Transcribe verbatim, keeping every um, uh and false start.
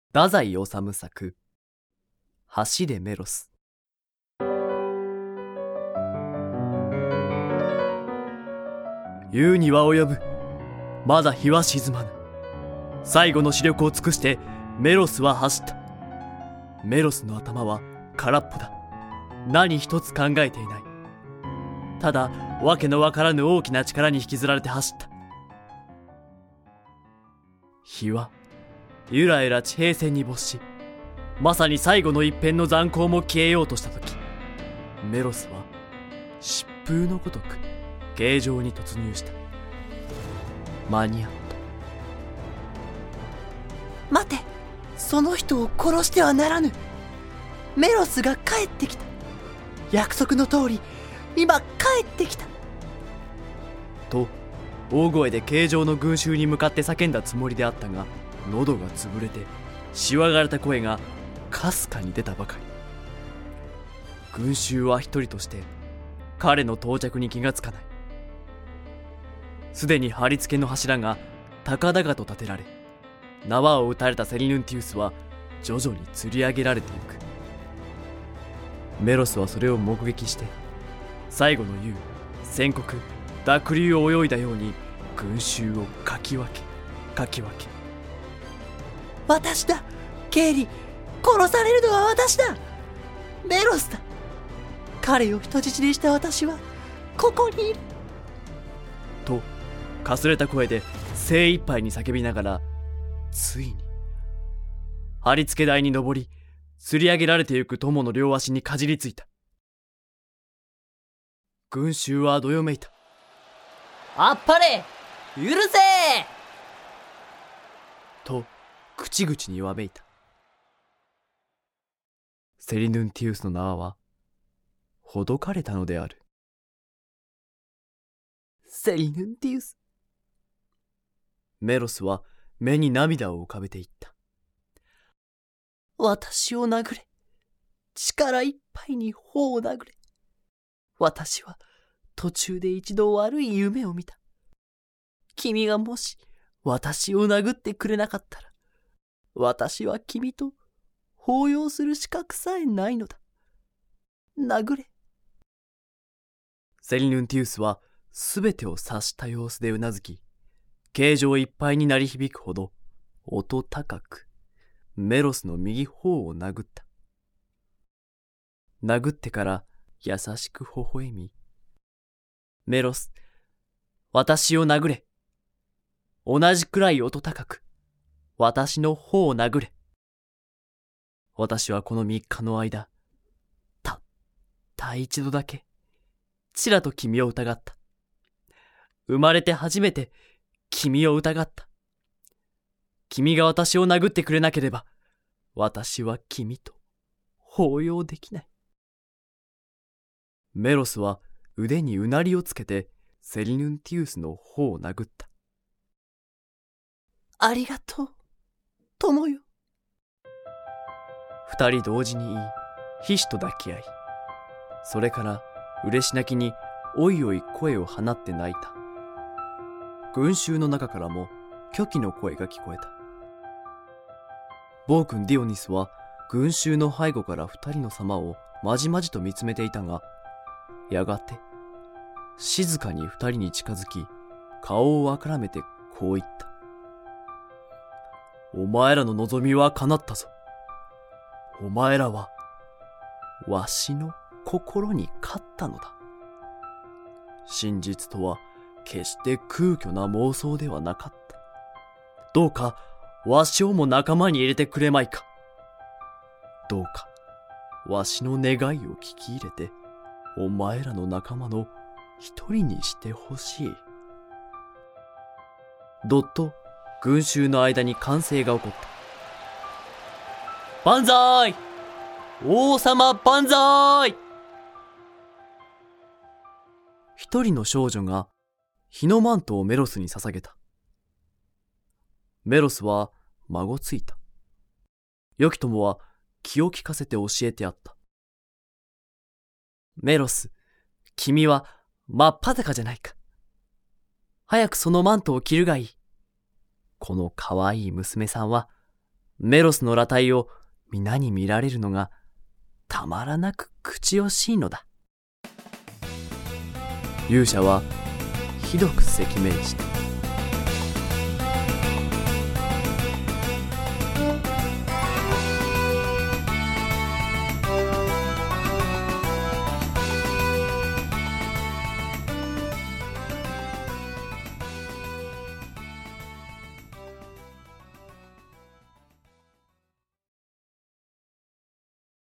太宰治作橋でメロス。夕には及ぶ。まだ日は沈まぬ。最後の視力を尽くしてメロスは走った。メロスの頭は空っぽだ。何一つ考えていない。ただわけのわからぬ大きな力に引きずられて走った。日はゆらゆら地平線に没し、まさに最後の一片の残光も消えようとしたとき、メロスは疾風のごとく形状に突入した。間に合った。 待て、その人を殺してはならぬ。メロスが帰ってきた。約束の通り今帰ってきた。 と大声で形状の群衆に向かって叫んだつもりであったが、喉が潰れてしわがれた声がかすかに出たばかり。群衆は一人として彼の到着に気がつかない。すでに貼り付けの柱が高々と立てられ、縄を打たれたセリヌンティウスは徐々に吊り上げられていく。メロスはそれを目撃して、最後の夕宣告濁流を泳いだように群衆をかき分けかき分け。 私だ、ケイリ。殺されるのは私だ。メロスだ。彼を人質にした私はここにいる。 とかすれた声で精一杯に叫びながら、ついに貼り付け台に登り、吊り上げられてゆく友の両足にかじりついた。群衆はどよめいた。 あっぱれ、許せと口々にわめいた。セリヌンティウスの縄はほどかれたのである。 セリヌンティウス。 メロスは目に涙を浮かべていった。 私を殴れ。力いっぱいに頬を殴れ。私は途中で一度悪い夢を見た。君がもし私を殴ってくれなかったら、私は君と抱擁する資格さえないのだ。殴れ。 セリヌンティウスはすべてを察した様子でうなずき、形状いっぱいに鳴り響くほど音高くメロスの右頬を殴った。殴ってから優しく微笑み、メロス、私を殴れ。同じくらい音高く私の頬を殴れ。私はこの三日の間、たった一度だけちらと君を疑った。生まれて初めて君を疑った。君が私を殴ってくれなければ、私は君と抱擁できない。メロスは腕にうなりをつけてセリヌンティウスの頬を殴った。 ありがとう、友よ。 二人同時に言い、ひしと抱き合い、それから嬉し泣きにおいおい声を放って泣いた。群衆の中からも虚偽の声が聞こえた。暴君ディオニスは群衆の背後から二人の様をまじまじと見つめていたが、やがて静かに二人に近づき、顔をあからめてこう言った。お前らの望みは叶ったぞ。お前らはわしの心に勝ったのだ。真実とは決して空虚な妄想ではなかった。どうかわしをも仲間に入れてくれまいか。どうかわしの願いを聞き入れて、お前らの仲間の一人にしてほしい。どっと群衆の間に歓声が起こった。万歳！王様万歳！一人の少女が日のマントをメロスに捧げた。メロスは孫ついた。良き友は気を利かせて教えてやった。メロス、君は真っ裸じゃないか。早くそのマントを着るがいい。この可愛い娘さんはメロスの裸体を皆に見られるのがたまらなく口惜しいのだ。勇者はひどくせきめいした。